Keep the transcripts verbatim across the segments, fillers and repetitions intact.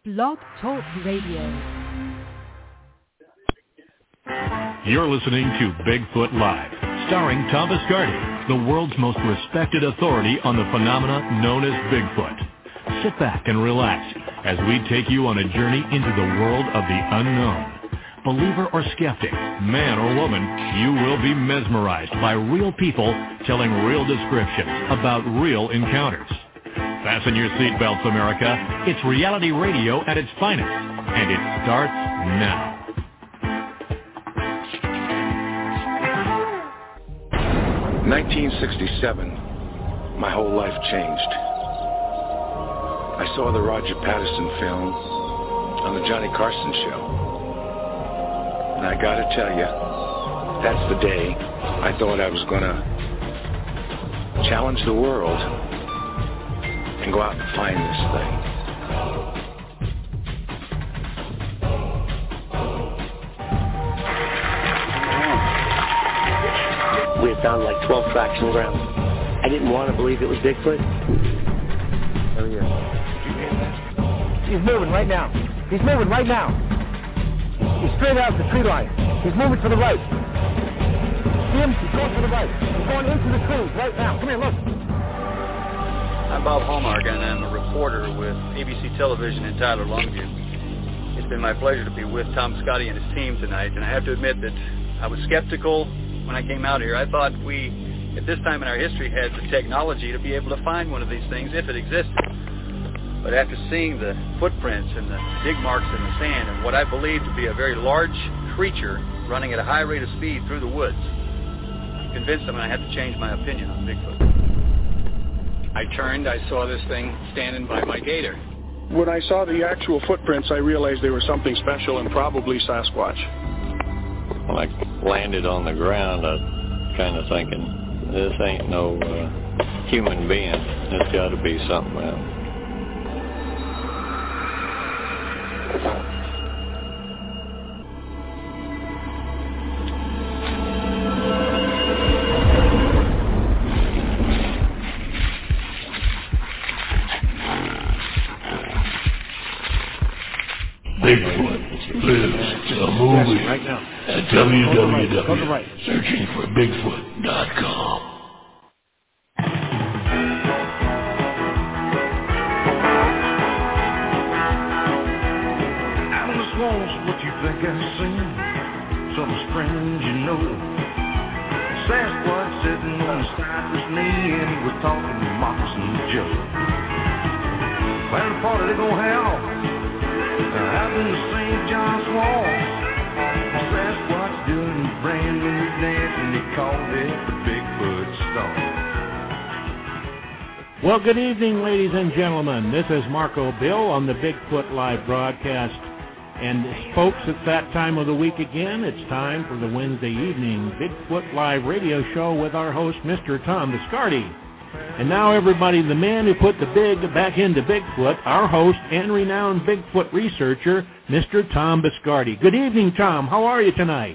Blog Talk Radio. You're listening to Bigfoot Live, starring Tom Biscardi, the world's most respected authority on the phenomena known as Bigfoot. Sit back and relax as we take you on a journey into the world of the unknown. Believer or skeptic, man or woman, you will be mesmerized by real people telling real descriptions about real encounters. Fasten your seatbelts, America. It's reality radio at its finest, and it starts now. nineteen sixty-seven, my whole life changed. I saw the Roger Patterson film on the Johnny Carson show. And I gotta tell you, that's the day I thought I was gonna challenge the world and go out and find this thing. We had found like twelve tracks in the ground. I didn't want to believe it was Bigfoot. Oh yeah. He's moving right now. He's moving right now. He's straight out the tree line. He's moving to the right. See him? He's going to the right. He's going into the trees right now. Come here, look. I'm Bob Hallmark, and I'm a reporter with A B C Television in Tyler, Longview. It's been my pleasure to be with Tom Biscardi and his team tonight, and I have to admit that I was skeptical when I came out here. I thought we, at this time in our history, had the technology to be able to find one of these things if it existed. But after seeing the footprints and the dig marks in the sand and what I believe to be a very large creature running at a high rate of speed through the woods, I'm convinced I'm going to have to change my opinion on Bigfoot. I turned, I saw this thing standing by my gator. When I saw the actual footprints, I realized they were something special and probably Sasquatch. When I landed on the ground, I was kind of thinking, this ain't no uh, human being. It's got to be something else. Bigfoot lives a movie right now. at w w w right. searching for bigfoot dot com. Out in the swamps, what you think I've seen? Something strange, you know. Sasquatch sitting on the cypress knee, and he was talking to Moccasin Joe. Well, party they gonna have out in the Saint John's Wall. Sasquatch doing a brand new dance, and they called it the Bigfoot Stomp. Well, good evening, ladies and gentlemen. This is Marco Bill on the Bigfoot Live broadcast. And folks, it's that time of the week again. It's time for the Wednesday evening Bigfoot Live radio show with our host, Mister Tom Biscardi. And now, everybody, the man who put the big back into Bigfoot, our host and renowned Bigfoot researcher, Mister Tom Biscardi. Good evening, Tom. How are you tonight?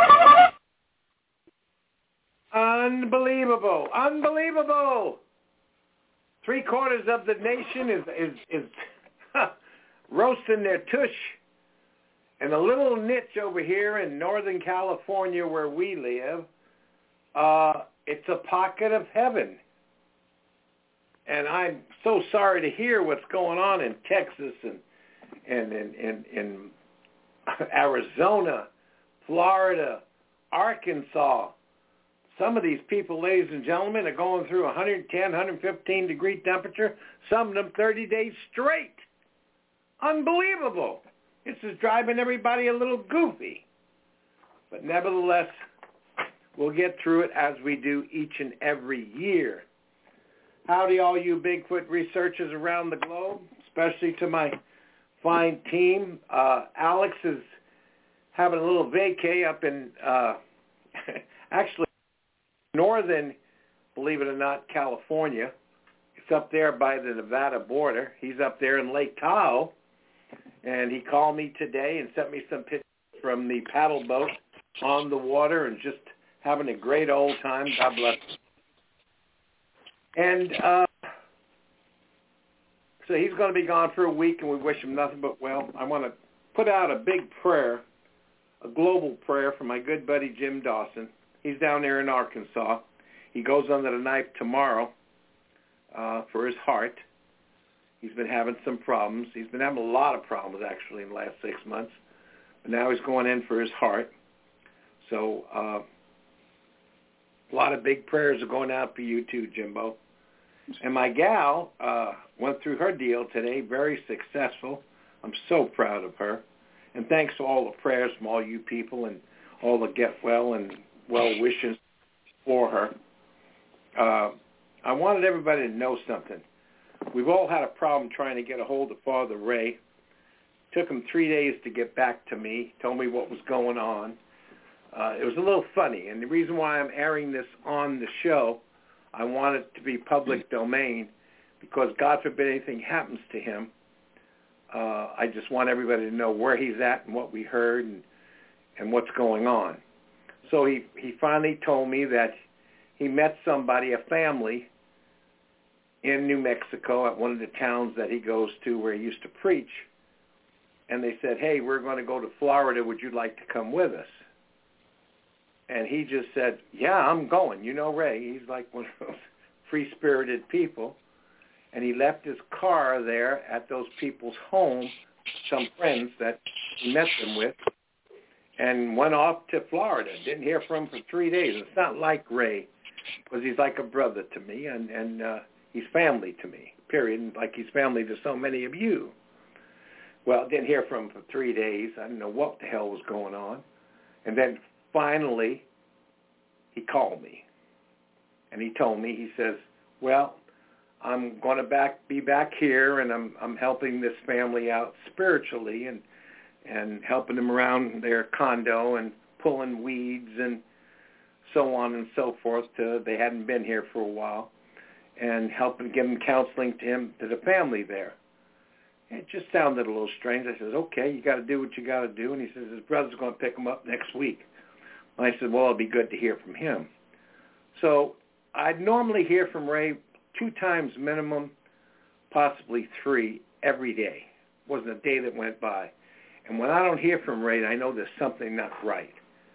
Unbelievable. Unbelievable. Three quarters of the nation is, is, is roasting their tush. And a little niche over here in Northern California where we live, uh, it's a pocket of heaven. And I'm so sorry to hear what's going on in Texas and and in and, and, and Arizona, Florida, Arkansas. Some of these people, ladies and gentlemen, are going through one hundred ten, one hundred fifteen degree temperature, some of them thirty days straight. Unbelievable. This is driving everybody a little goofy. But nevertheless, we'll get through it as we do each and every year. Howdy, all you Bigfoot researchers around the globe, especially to my fine team. Uh, Alex is having a little vacay up in, uh, actually, northern, believe it or not, California. It's up there by the Nevada border. He's up there in Lake Tahoe, and he called me today and sent me some pictures from the paddle boat on the water and just having a great old time. God bless him. And uh, so he's going to be gone for a week, and we wish him nothing but well. I want to put out a big prayer, a global prayer for my good buddy Jim Dawson. He's down there in Arkansas. He goes under the knife tomorrow uh, for his heart. He's been having some problems. He's been having a lot of problems, actually, in the last six months. But now he's going in for his heart. So uh, a lot of big prayers are going out for you too, Jimbo. And my gal uh, went through her deal today, very successful. I'm so proud of her. And thanks to all the prayers from all you people and all the get well and well wishes for her. Uh, I wanted everybody to know something. We've all had a problem trying to get a hold of Father Ray. Took him three days to get back to me, told me what was going on. Uh, it was a little funny, and the reason why I'm airing this on the show, I want it to be public domain because God forbid anything happens to him. Uh, I just want everybody to know where he's at and what we heard and, and what's going on. So he, he finally told me that he met somebody, a family, in New Mexico at one of the towns that he goes to where he used to preach. And they said, hey, we're going to go to Florida. Would you like to come with us? And he just said, yeah, I'm going. You know Ray. He's like one of those free-spirited people. And he left his car there at those people's home, some friends that he met them with, and went off to Florida. Didn't hear from him for three days. It's not like Ray, because he's like a brother to me, and, and uh, he's family to me, period, and like he's family to so many of you. Well, didn't hear from him for three days. I didn't know what the hell was going on. And then finally, he called me. And he told me, he says, well, I'm going to back be back here, and I'm I'm helping this family out spiritually and and helping them around their condo and pulling weeds and so on and so forth. To, they hadn't been here for a while, and helping give them counseling to him to the family there. It just sounded a little strange. I said, okay, you got to do what you got to do. And he says his brother's going to pick him up next week. And I said, well, it'll be good to hear from him. So I'd normally hear from Ray two times minimum, possibly three, every day. It wasn't a day that went by. And when I don't hear from Ray, I know there's something not right.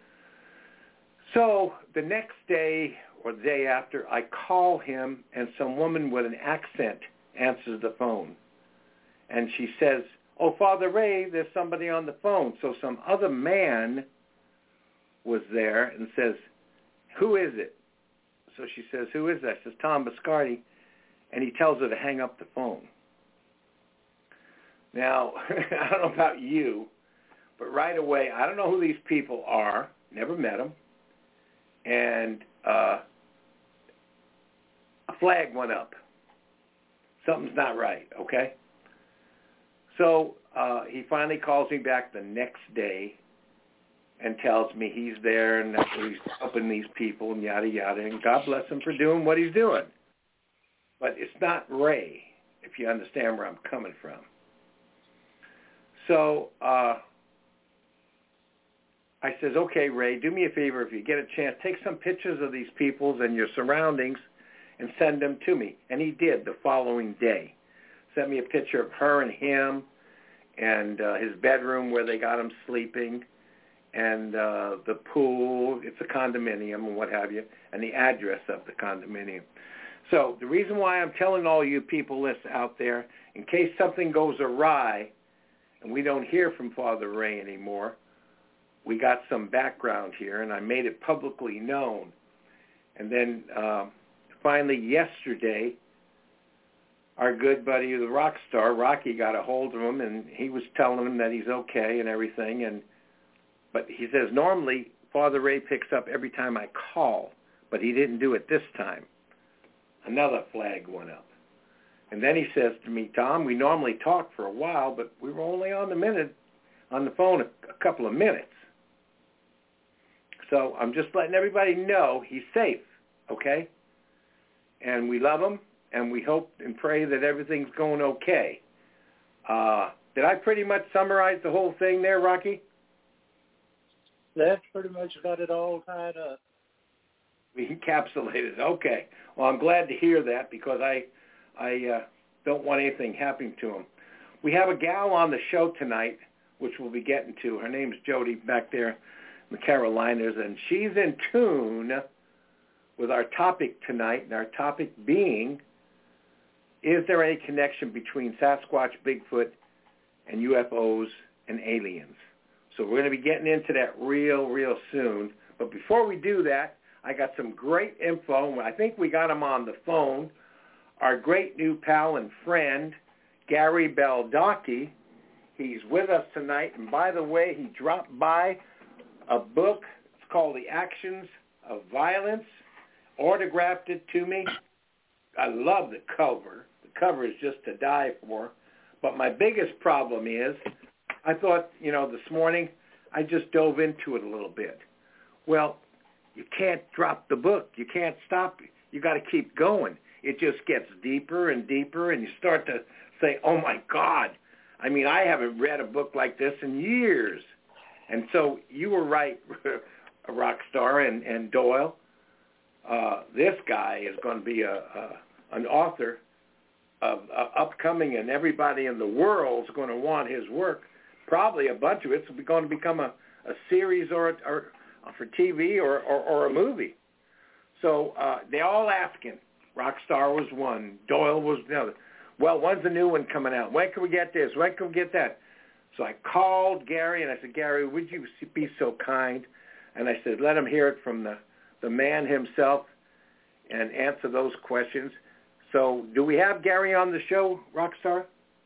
So the next day or the day after, I call him, and some woman with an accent answers the phone. And she says, oh, Father Ray, there's somebody on the phone. So some other man was there and says, who is it? So she says, who is that? She says, Tom Biscardi. And he tells her to hang up the phone. Now, I don't know about you, but right away, I don't know who these people are. Never met them. And uh, a flag went up. Something's not right, okay? So uh, he finally calls me back the next day and tells me he's there and that he's helping these people and yada, yada, and God bless him for doing what he's doing. But it's not Ray, if you understand where I'm coming from. So uh, I says, okay, Ray, do me a favor. If you get a chance, take some pictures of these peoples and your surroundings and send them to me. And he did the following day. Sent me a picture of her and him and uh, his bedroom where they got him sleeping and uh, the pool. It's a condominium and what have you, and the address of the condominium. So the reason why I'm telling all you people this out there, in case something goes awry and we don't hear from Father Ray anymore, we got some background here, and I made it publicly known. And then uh, finally yesterday, our good buddy, the rock star, Rocky, got a hold of him, and he was telling him that he's okay and everything. And but he says normally Father Ray picks up every time I call, but he didn't do it this time. Another flag went up. And then he says to me, Tom, we normally talk for a while, but we were only on the minute, on the phone a, a couple of minutes. So I'm just letting everybody know he's safe, okay? And we love him. And we hope and pray that everything's going okay. Uh, did I pretty much summarize the whole thing there, Rocky? That's pretty much got it all tied up. We encapsulated. Okay. Well, I'm glad to hear that because I, I, uh, don't want anything happening to them. We have a gal on the show tonight, which we'll be getting to. Her name's Jody back there in the Carolinas, and she's in tune with our topic tonight, and our topic being, is there any connection between Sasquatch, Bigfoot, and U F Os and aliens? So we're going to be getting into that real, real soon. But before we do that, I got some great info. I think we got him on the phone. Our great new pal and friend, Gary Baldacci. He's with us tonight. And by the way, he dropped by a book. It's called The Actions of Violence. Autographed it to me. I love the cover. The cover is just to die for. But my biggest problem is, I thought, you know, this morning, I just dove into it a little bit. Well, you can't drop the book. You can't stop. You got to keep going. It just gets deeper and deeper, and you start to say, oh, my God. I mean, I haven't read a book like this in years. And so you were right, Rockstar and, and Doyle. Uh, this guy is going to be a, a an author of uh, upcoming, and everybody in the world is going to want his work. Probably a bunch of it's going to become a, a series or, a, or for T V or, or, or a movie. So uh, they all asking. Rockstar was one. Doyle was the other. Well, when's the new one coming out? When can we get this? When can we get that? So I called Gary, and I said, Gary, would you be so kind? And I said, let him hear it from the, the man himself and answer those questions. So do we have Gary on the show, Rockstar?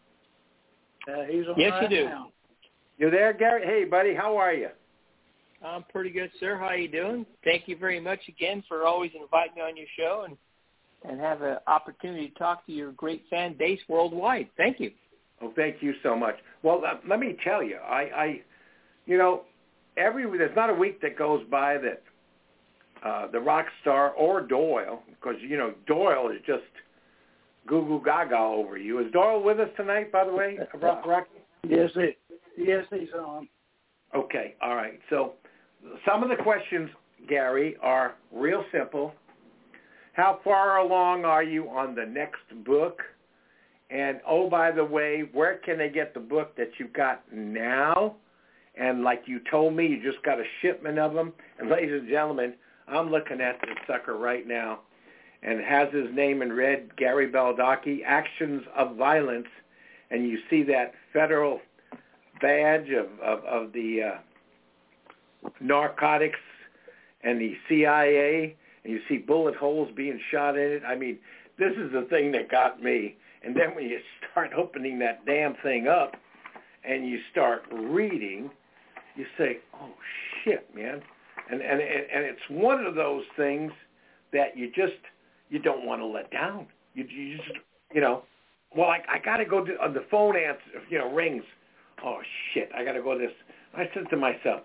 Uh, he's on yes, right you do. now. You there, Gary? Hey, buddy, how are you? I'm pretty good, sir. How you doing? Thank you very much again for always inviting me on your show and and have an opportunity to talk to your great fan base worldwide. Thank you. Oh, thank you so much. Well, uh, let me tell you, I, I, you know, every there's not a week that goes by that uh, the Rockstar or Doyle, because, you know, Doyle is just goo-goo gaga over you. Is Doyle with us tonight, by the way, Rocky? Yes, it, yes, he's on. Okay, all right. So some of the questions, Gary, are real simple. How far along are you on the next book? And, oh, by the way, where can they get the book that you've got now? And like you told me, you just got a shipment of them. And, ladies and gentlemen, I'm looking at this sucker right now, and it has his name in red, Gary Baldacci, Actions of Violence. And you see that federal badge of, of, of the uh, narcotics and the C I A, and you see bullet holes being shot in it. I mean, this is the thing that got me. And then when you start opening that damn thing up and you start reading, you say, oh, shit, man. And, and, and it's one of those things that you just, you don't want to let down. You, you just, you know, well, I, I got to go to, uh, the phone answer, you know, rings. Oh, shit, I got to go to this. I said to myself,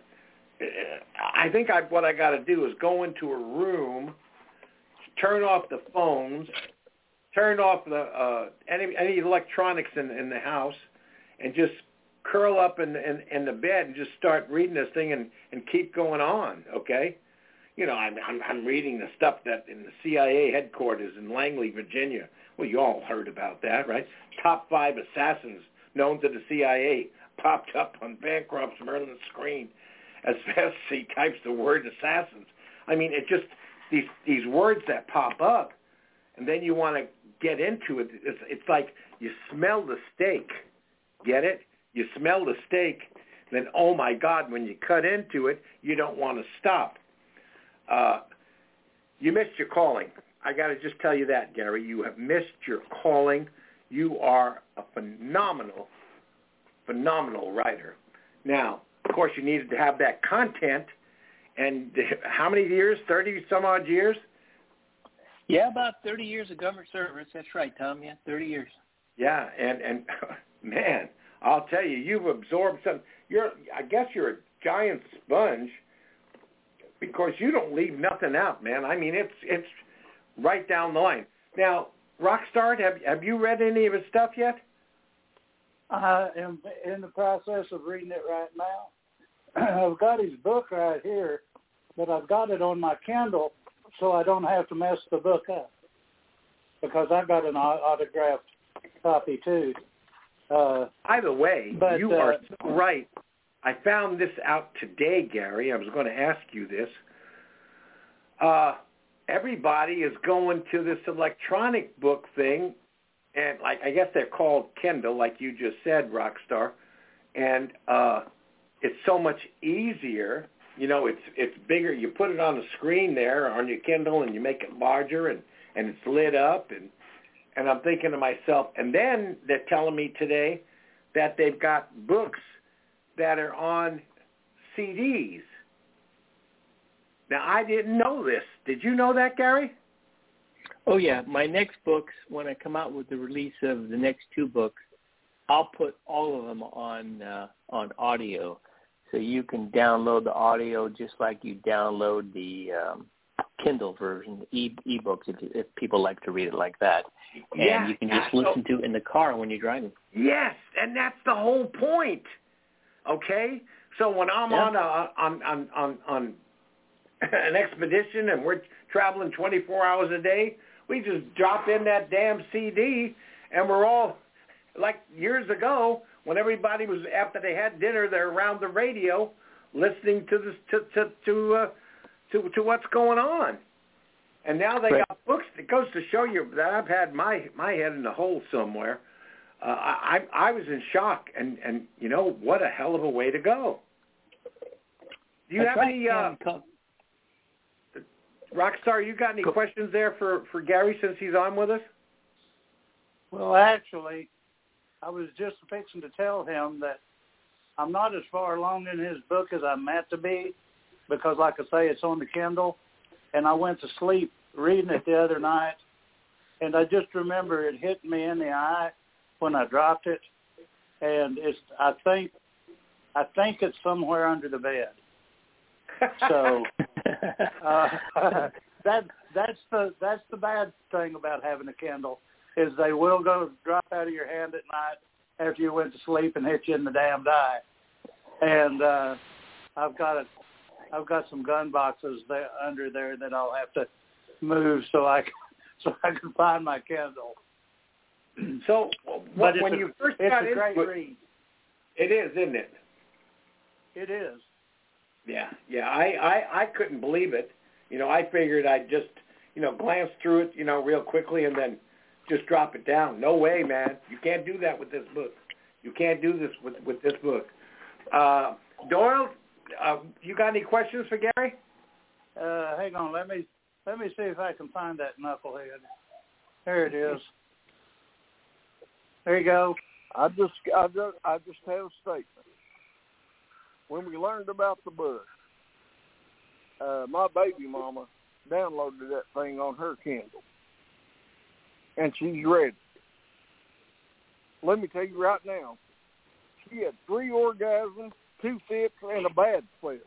I think I, what I got to do is go into a room, turn off the phones, turn off the uh, any any electronics in, in the house, and just curl up in, in in the bed and just start reading this thing and, and keep going on, okay? You know, I'm, I'm I'm reading the stuff that in the C I A headquarters in Langley, Virginia. Well, you all heard about that, right? Top five assassins known to the C I A popped up on Bancroft's Merlin screen as fast as he types the word assassins. I mean, it just, these these words that pop up, and then you want to get into it. It's, it's like you smell the steak. Get it? You smell the steak, then, oh, my God, when you cut into it, you don't want to stop. Uh, you missed your calling. I got to just tell you that, Gary. You have missed your calling. You are a phenomenal, phenomenal writer. Now, of course, you needed to have that content. And how many years? thirty some odd years? Yeah, about thirty years of government service. That's right, Tom. Yeah, thirty years. Yeah, and, and man, I'll tell you, you've absorbed some. You're, I guess you're a giant sponge because you don't leave nothing out, man. I mean, it's it's right down the line. Now, Rockstar, have have you read any of his stuff yet? I am in the process of reading it right now. I've got his book right here, but I've got it on my Kindle so I don't have to mess the book up because I got an autographed copy too. Uh, By the way, but, you uh, are so right. I found this out today, Gary. I was going to ask you this. Uh, everybody is going to this electronic book thing, and like I guess they're called Kindle, like you just said, Rockstar. And uh, it's so much easier. You know, it's it's bigger. You put it on the screen there on your Kindle, and you make it larger, and, and it's lit up. And and I'm thinking to myself, and then they're telling me today that they've got books that are on C Ds. Now, I didn't know this. Did you know that, Gary? Oh, yeah. My next books, when I come out with the release of the next two books, I'll put all of them on uh, on audio. So you can download the audio just like you download the um, Kindle version, the e- e-books, if, if people like to read it like that. And yeah, you can just yeah, listen so, to it in the car when you're driving. Yes, and that's the whole point. Okay? So when I'm yeah. on, a, on on on on an expedition and we're traveling twenty-four hours a day, we just drop in that damn C D, and we're all, like years ago, when everybody was, after they had dinner, they're around the radio listening to this, to to to, uh, to to what's going on. And now they right. got books. It goes to show you that I've had my my head in a hole somewhere. Uh, I I was in shock, and, and you know what a hell of a way to go. Do you That's have right. any uh, Rockstar? You got any cool. questions there for, for Gary since he's on with us? Well, actually, I was just fixing to tell him that I'm not as far along in his book as I'm meant to be, because, like I say, it's on the Kindle, and I went to sleep reading it the other night, and I just remember it hit me in the eye when I dropped it, and it's I think I think it's somewhere under the bed. So uh, that that's the that's the bad thing about having a Kindle, is they will go drop out of your hand at night after you went to sleep and hit you in the damned eye. And uh, I've got a I've got some gun boxes there under there that I'll have to move so I can, so I can find my Kindle. So what, when a, you first it's got a great into read. It is, isn't it? It is. Yeah, yeah. I, I, I couldn't believe it. You know, I figured I'd just, you know, glance through it, you know, real quickly and then just drop it down. No way, man. You can't do that with this book. You can't do this with, with this book. Uh, Doyle, uh, you got any questions for Gary? Uh, hang on. Let me let me see if I can find that knucklehead. There it is. There you go. I just, I just, I just have a statement. When we learned about the book, uh, my baby mama downloaded that thing on her Kindle, and she's ready. Let me tell you right now, she had three orgasms, two fits, and a bad flip.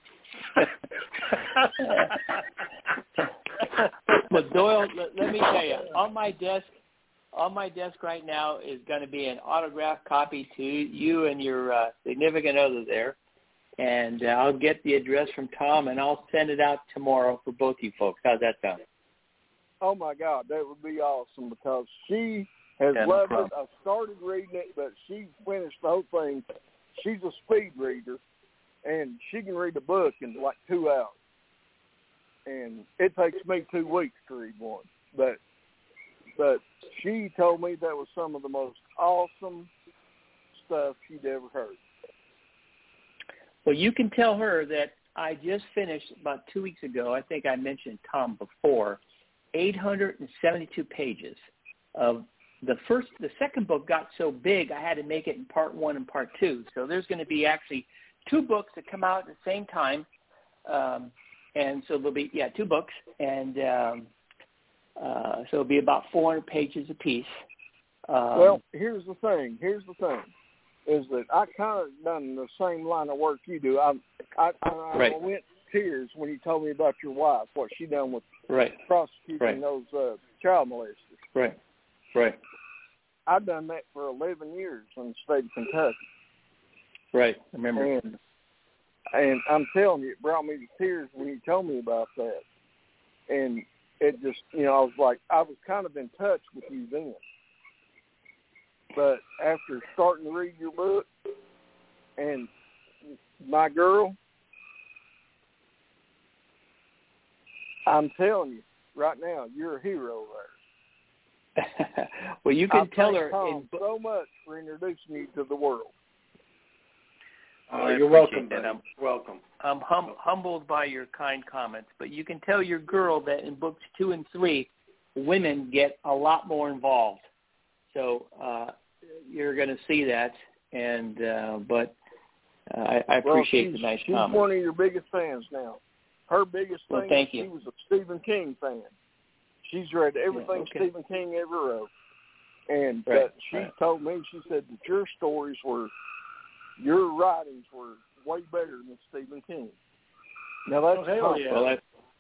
But Doyle, let, let me tell you, on my desk, on my desk right now is going to be an autographed copy to you and your uh, significant other there, and uh, I'll get the address from Tom, and I'll send it out tomorrow for both you folks. How's that sound? Oh my God, that would be awesome, because she has yeah, loved no it. I started reading it, but she finished the whole thing. She's a speed reader, and she can read a book in like two hours. And it takes me two weeks to read one. But but she told me that was some of the most awesome stuff she'd ever heard. Well, you can tell her that I just finished about two weeks ago, I think I mentioned Tom before, eight hundred seventy-two pages of the first. The second book got so big I had to make it in part one and part two. So there's going to be actually two books that come out at the same time. Um, and so there'll be, yeah, two books. And um, uh, so it'll be about four hundred pages apiece. Um, well, here's the thing. Here's the thing. Is that I kind of done the same line of work you do. I I, I, right. I went to tears when you told me about your wife, what she done with right. prosecuting right. those uh, child molesters. Right, right. I've done that for eleven years in the state of Kentucky. Right, I remember. And, and I'm telling you, it brought me to tears when you told me about that. And it just, you know, I was like, I was kind of in touch with you then. But after starting to read your book, and my girl, I'm telling you right now, you're a hero there. Well, you can I tell thank her Tom in, so much for introducing you to the world. Oh, I you're welcome, appreciate that. buddy. I'm, welcome. I'm hum- humbled by your kind comments, but you can tell your girl that in books two and three, women get a lot more involved. So uh, you're going to see that, and uh, but uh, I, I appreciate well, the nice she's comments. She's one of your biggest fans now. Her biggest Well, thing thank is you. she was a Stephen King fan. She's read everything Yeah, okay. Stephen King ever wrote. And Right, uh, she right. told me, she said that your stories were, your writings were way better than Stephen King. Now that's Oh, hell yeah. Well,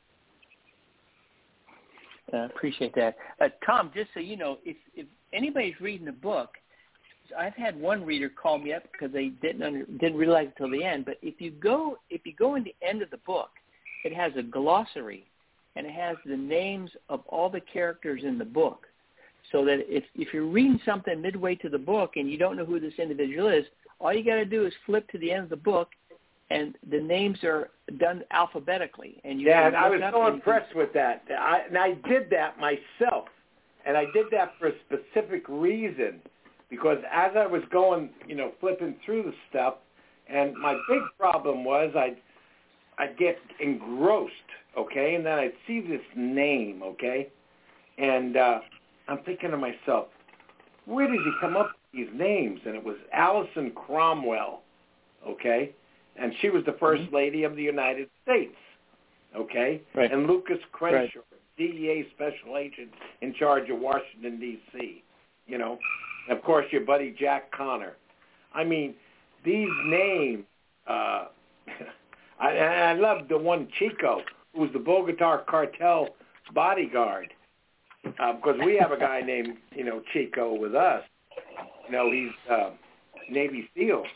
I uh, appreciate that. Uh, Tom, just so you know, if, if anybody's reading a book, I've had one reader call me up because they didn't under, didn't realize it till the end. But if you go if you go in the end of the book, it has a glossary, and it has the names of all the characters in the book. So that if if you're reading something midway to the book and you don't know who this individual is, all you got to do is flip to the end of the book, and the names are done alphabetically. And you Yeah, can and I look was up so and- impressed with that. I, and I did that myself. And I did that for a specific reason. Because as I was going, you know, flipping through the stuff, and my big problem was I'd, I'd get engrossed, okay? And then I'd see this name, okay? And uh, I'm thinking to myself, where did he come up with these names? And it was Alison Cromwell, okay? And she was the First Mm-hmm. Lady of the United States, okay? Right. And Lucas Crenshaw, Right. D E A Special Agent in charge of Washington, D C, you know? And, of course, your buddy Jack Connor. I mean, these names, uh, I, I love the one Chico, who was the Bogota cartel bodyguard, uh, because we have a guy named, you know, Chico with us. You know, he's uh, Navy SEAL.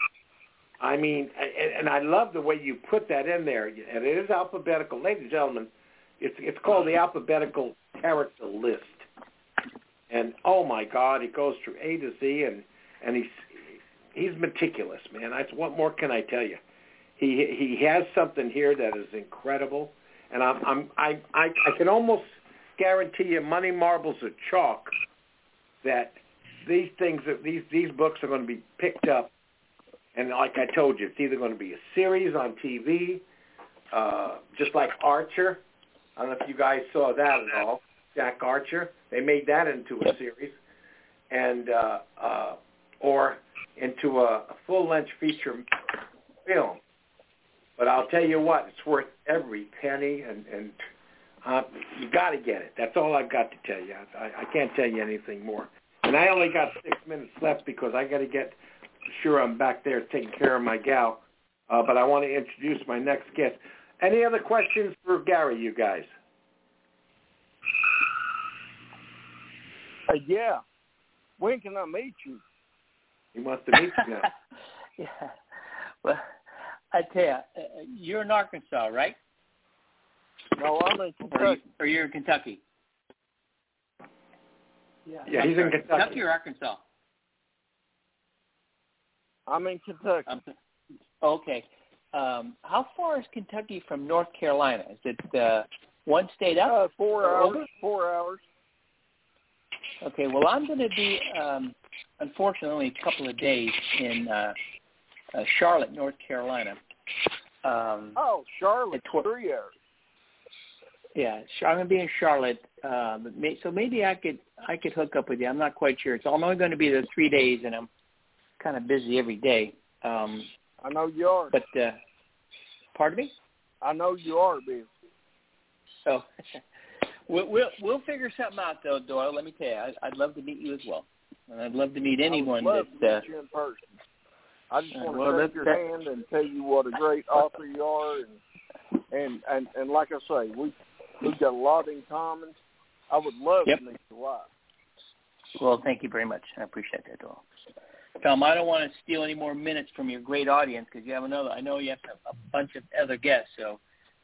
I mean, and, and I love the way you put that in there. And it is alphabetical. Ladies and gentlemen, it's, it's called the alphabetical character list. And, oh, my God, it goes through A to Z, and, and he's he's meticulous, man. I, what more can I tell you? He he has something here that is incredible, and I'm, I'm, I, I, I can almost guarantee you money, marbles, or chalk that these things, these, these books are going to be picked up, and like I told you, it's either going to be a series on T V, uh, just like Archer. I don't know if you guys saw that at all. Jack Archer. They made that into a series, and uh, uh, or into a, a full-length feature film. But I'll tell you what, it's worth every penny, and, and uh, you got to get it. That's all I've got to tell you. I, I can't tell you anything more. And I only got six minutes left because I got to get sure I'm back there taking care of my gal. Uh, but I want to introduce my next guest. Any other questions for Gary, you guys? Uh, yeah. When can I meet you? He wants to meet you now. Yeah. Well, I tell you, uh, you're in Arkansas, right? No, I'm in Kentucky. Or, you, or you're in Kentucky? Yeah, yeah he's in Kentucky. Kentucky or Arkansas? I'm in Kentucky. Um, okay. Um, how far is Kentucky from North Carolina? Is it uh, one state up? Uh, four hours. Over? Four hours. Okay. Well, I'm going to be, um, unfortunately, a couple of days in uh, uh, Charlotte, North Carolina. Um, oh, Charlotte, tw- three hours. Yeah, I'm going to be in Charlotte, uh, but may, so maybe I could I could hook up with you. I'm not quite sure. So I'm only going to be there three days, and I'm kind of busy every day. Um, I know you are. But, uh, pardon me? I know you are, Bill. So we'll, we'll we'll figure something out, though, Doyle. Let me tell you, I, I'd love to meet you as well, and I'd love to meet anyone I would love that. to uh, meet you in person. I just uh, want to well, shake your that, hand and tell you what a great author you are, and and and, and like I say, we we've got a lot in common. I would love yep. to meet your wife. Well, thank you very much. I appreciate that, Doyle. Tom, I don't want to steal any more minutes from your great audience because you have another. I know you have a, a bunch of other guests, so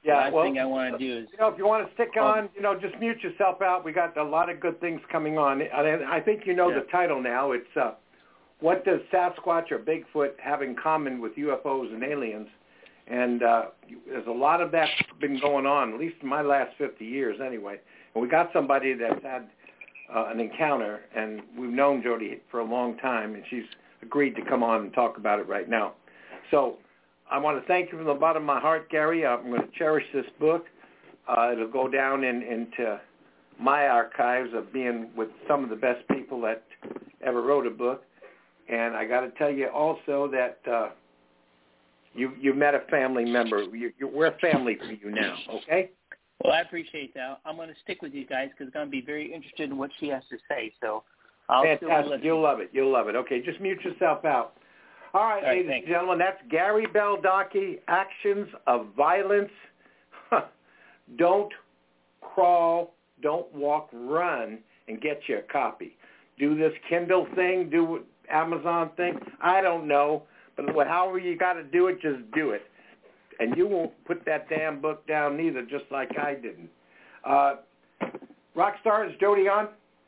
Yeah, last well, thing I want to do is... You know, if you want to stick on, you know, just mute yourself out. We got a lot of good things coming on. And I think you know yeah. the title now. It's uh, What Does Sasquatch or Bigfoot Have in Common with U F Os and Aliens? And uh, there's a lot of that been going on, at least in my last fifty years anyway. And we got somebody that's had uh, an encounter, and we've known Jody for a long time, and she's agreed to come on and talk about it right now. So I want to thank you from the bottom of my heart, Gary. I'm going to cherish this book. Uh, it'll go down in, into my archives of being with some of the best people that ever wrote a book. And I got to tell you also that uh, you you met a family member. You, you, we're family for you now, okay? Well, I appreciate that. I'm going to stick with you guys because I'm going to be very interested in what she has to say. So I'll Fantastic. You'll love it. You'll love it. Okay, just mute yourself out. All right, All right ladies thanks. and gentlemen, that's Gary Baldacci, Actions of Violence. Don't crawl, don't walk, run, and get you a copy. Do this Kindle thing, do Amazon thing. I don't know. But however you got to do it, just do it. And you won't put that damn book down neither, just like I didn't. Uh, Rockstar, is Jody on?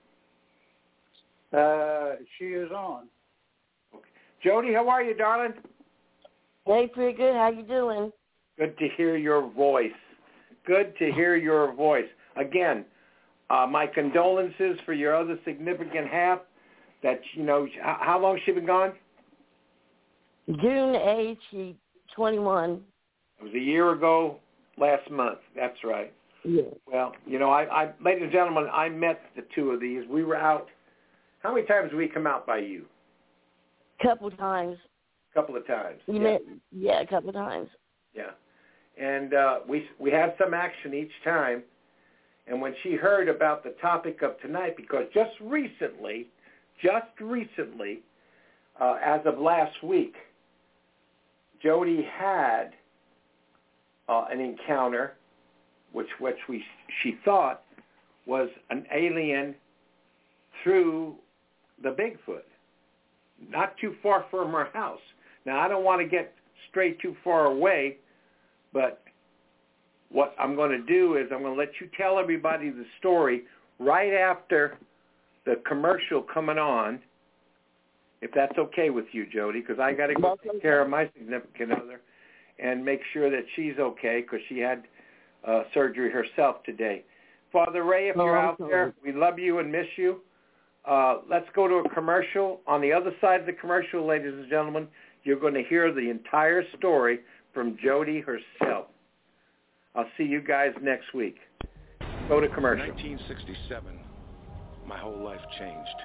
Uh, she is on. Okay. Jody, how are you, darling? Hey, pretty good. How you doing? Good to hear your voice. Good to hear your voice. Again, uh, my condolences for your other significant half. That, you know, how long has she been gone? June eighth, she's twenty-one. It was a year ago last month. That's right. Yeah. Well, you know, I, I, ladies and gentlemen, I met the two of these. We were out. How many times did we come out by you? Couple times. Couple of times. You yeah. met, yeah, a couple of times. Yeah. And uh, we we had some action each time. And when she heard about the topic of tonight, because just recently, just recently, uh, as of last week, Jody had uh, an encounter, which which we she thought was an alien through the Bigfoot, not too far from her house. Now, I don't want to get straight too far away, but what I'm going to do is I'm going to let you tell everybody the story right after the commercial coming on, if that's okay with you, Jody, because I got to go take care of my significant other and make sure that she's okay because she had uh, surgery herself today. Father Ray, if you're out there, we love you and miss you. Uh, let's go to a commercial. On the other side of the commercial, ladies and gentlemen, you're going to hear the entire story from Jody herself. I'll see you guys next week. Go to commercial. In nineteen sixty-seven, my whole life changed.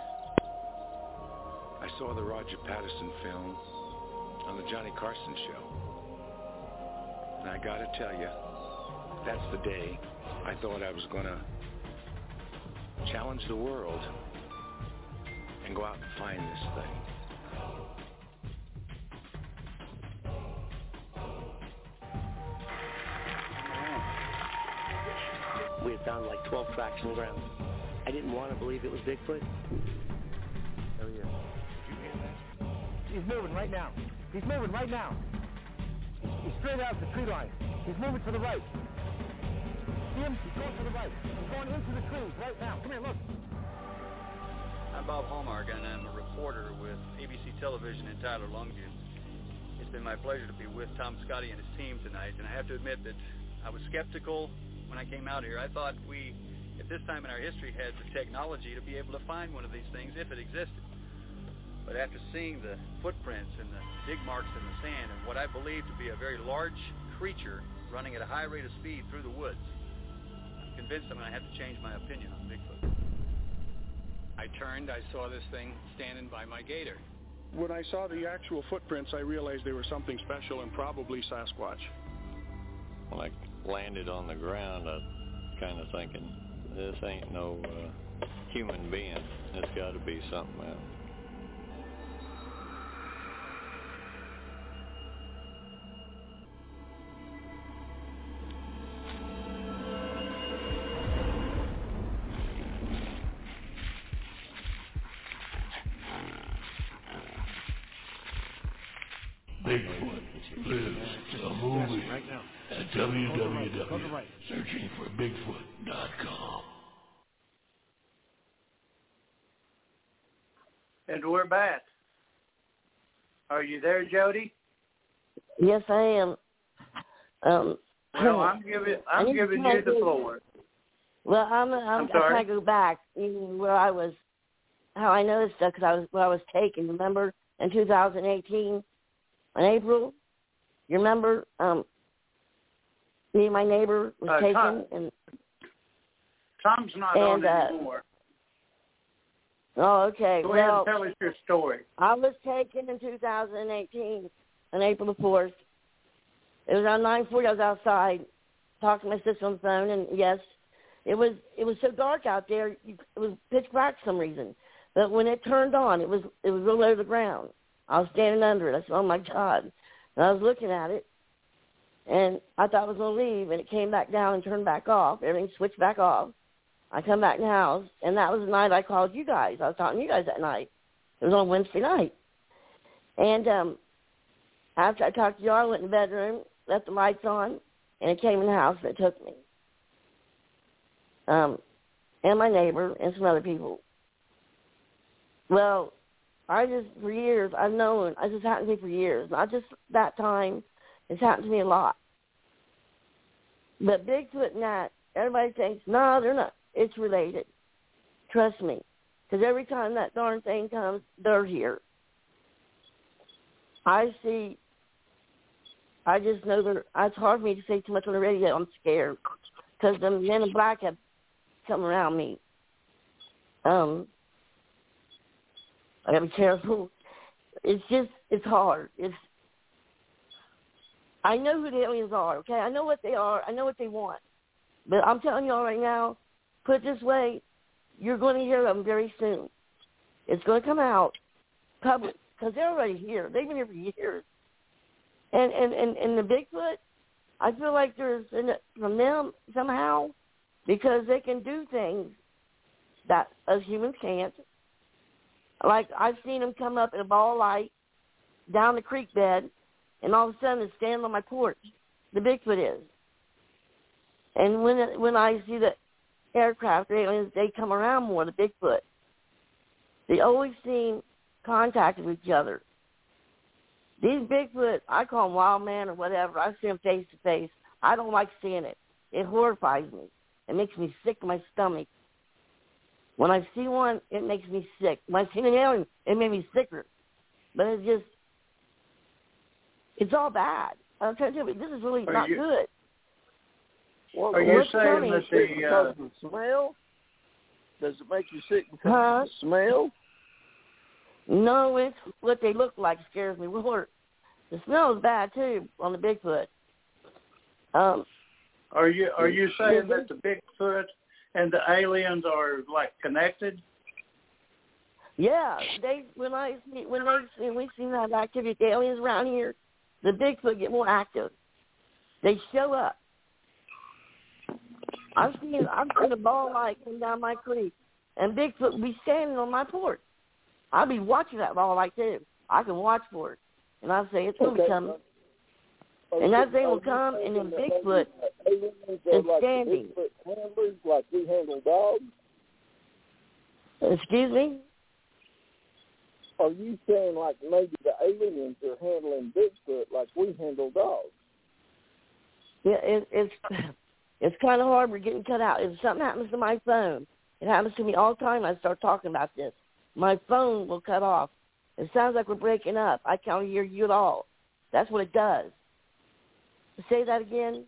I saw the Roger Patterson film on the Johnny Carson show. And I got to tell you, that's the day I thought I was going to challenge the world and go out and find this thing. We had found like twelve tracks in the ground. I didn't want to believe it was Bigfoot. Oh, yeah. Did you hear that? He's moving right now. He's moving right now. He's straight out the tree line. He's moving to the right. See him? He's going to the right. He's going into the trees right now. Come here, look. I'm Bob Hallmark, and I'm a reporter with A B C Television in Tyler, Longview. It's been my pleasure to be with Tom Scotty and his team tonight, and I have to admit that I was skeptical when I came out here. I thought we, at this time in our history, had the technology to be able to find one of these things if it existed. But after seeing the footprints and the dig marks in the sand and what I believe to be a very large creature running at a high rate of speed through the woods, I'm convinced I'm going to have to change my opinion on Bigfoot. I turned, I saw this thing standing by my gator. When I saw the actual footprints, I realized they were something special and probably Sasquatch. When I landed on the ground, I was kind of thinking, this ain't no uh, human being. It's got to be something else. Bigfoot Lives, the movie at w w w dot searching for bigfoot dot com. And we're back. Are you there, Jody? Yes, I am. Um, well, I'm giving I'm giving you the floor. Well, I'm I'm, I'm I'm sorry. trying to go back even where I was, how I noticed that because I was where I was taken. Remember in two thousand eighteen, in April, you remember? Um, me and my neighbor was uh, taken, Tom, and Tom's not and, on uh, anymore. Oh, okay. Go well, ahead and tell us your story. I was taken in two thousand eighteen, on April the fourth. It was around nine forty. I was outside talking to my sister on the phone, and yes, it was it was so dark out there. It was pitch black for some reason. But when it turned on, it was it was real low to the ground. I was standing under it. I said, "Oh my God!" And I was looking at it, and I thought I was going to leave, and it came back down and turned back off. Everything switched back off. I come back in the house, and that was the night I called you guys. I was talking to you guys that night. It was on Wednesday night. And um, after I talked to you, I went in the bedroom, left the lights on, and it came in the house and it took me. Um, and my neighbor and some other people. Well, I just, for years, I've known, I just happened to me for years. Not just that time. It's happened to me a lot. But Bigfoot and that, everybody thinks, no, they're not. It's related. Trust me. Because every time that darn thing comes, they're here. I see, I just know that it's hard for me to say too much on the radio. I'm scared. Because the men in black have come around me. Um, I got to be careful. It's just, it's hard. It's, I know who the aliens are, okay? I know what they are. I know what they want. But I'm telling you all right now, put it this way, you're going to hear them very soon. It's going to come out public because they're already here. They've been here for years. And and, and, and the Bigfoot, I feel like there's in it from them somehow because they can do things that us humans can't. Like I've seen them come up in a ball of light down the creek bed, and all of a sudden it's standing on my porch. The Bigfoot is. And when it, when I see the aircraft aliens, they come around more, the Bigfoot. They always seem contacted with each other. These Bigfoot, I call them wild man or whatever. I see them face to face. I don't like seeing it. It horrifies me. It makes me sick to my stomach. When I see one, it makes me sick. When I see an alien, it made me sicker. But it's just, it's all bad. I'm trying to tell you, this is really Are not you, good. Well, Are you what's saying funny, that the, because uh, of the smell? Does it make you sick because huh? of the smell? No, it's what they look like scares me more. The smell is bad too on the Bigfoot. Um, are you are you saying that the Bigfoot and the aliens are like connected? Yeah, they when I see when they when we see that activity, the aliens around here, the Bigfoot get more active. They show up. I've seen I've seen a ball light come down my creek, and Bigfoot will be standing on my porch. I'll be watching that ball light too. I can watch for it, and I say it's going to Okay. come. And that thing will come, and then Bigfoot is like standing. Bigfoot handlers, like we handle dogs. Excuse me? Are you saying like maybe the aliens are handling Bigfoot like we handle dogs? Yeah, it, it's it's kind of hard. We're getting cut out. If something happens to my phone, it happens to me all the time. I start talking about this. My phone will cut off. It sounds like we're breaking up. I can't hear you at all. That's what it does. Say that again.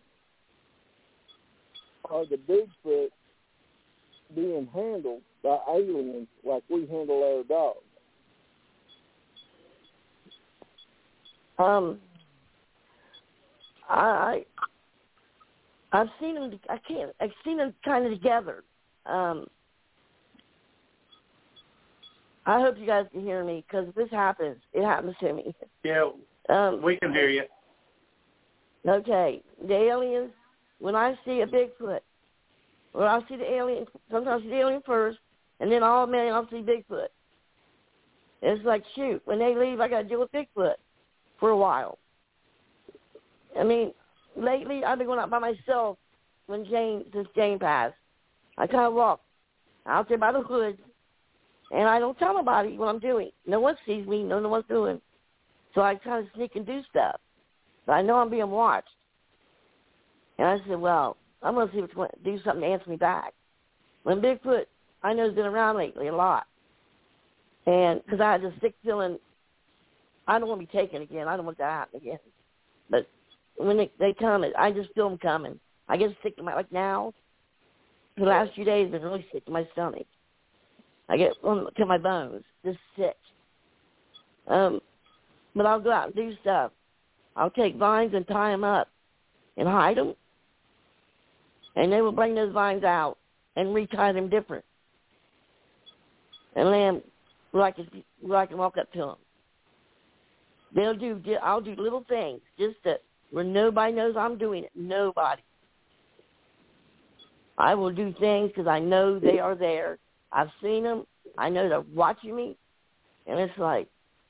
Are the Bigfoot being handled by aliens like we handle our dogs? Um, I, I I've seen them. I can't. I've seen them kind of together. Um, I hope you guys can hear me because if this happens, it happens to me. Yeah, um, we can hear you. Okay, the aliens. When I see a Bigfoot, well, I see the alien. Sometimes I see the alien first, and then all man, I'll see Bigfoot. It's like shoot. When they leave, I got to deal with Bigfoot. for a while. I mean, lately I've been going out by myself when Jane, since Jane passed. I kind of walk out there by the hood, and I don't tell nobody what I'm doing. No one sees me. No one knows what I'm doing. So I kind of sneak and do stuff. But I know I'm being watched. And I said, well, I'm going to see what's going to do something to answer me back. When Bigfoot, I know, has been around lately a lot. And because I had this sick feeling, I don't want to be taken again. I don't want that to happen again. But when they, they come, I just feel them coming. I get sick to my, like now, the last few days I've been really sick to my stomach. I get um, to my bones, just sick. Um, but I'll go out and do stuff. I'll take vines and tie them up and hide them. And they will bring those vines out and retie them different. And lay them where I can, where I can walk up to them. They'll do, I'll do little things just that where nobody knows I'm doing it. Nobody. I will do things because I know they are there. I've seen them. I know they're watching me. And it's like,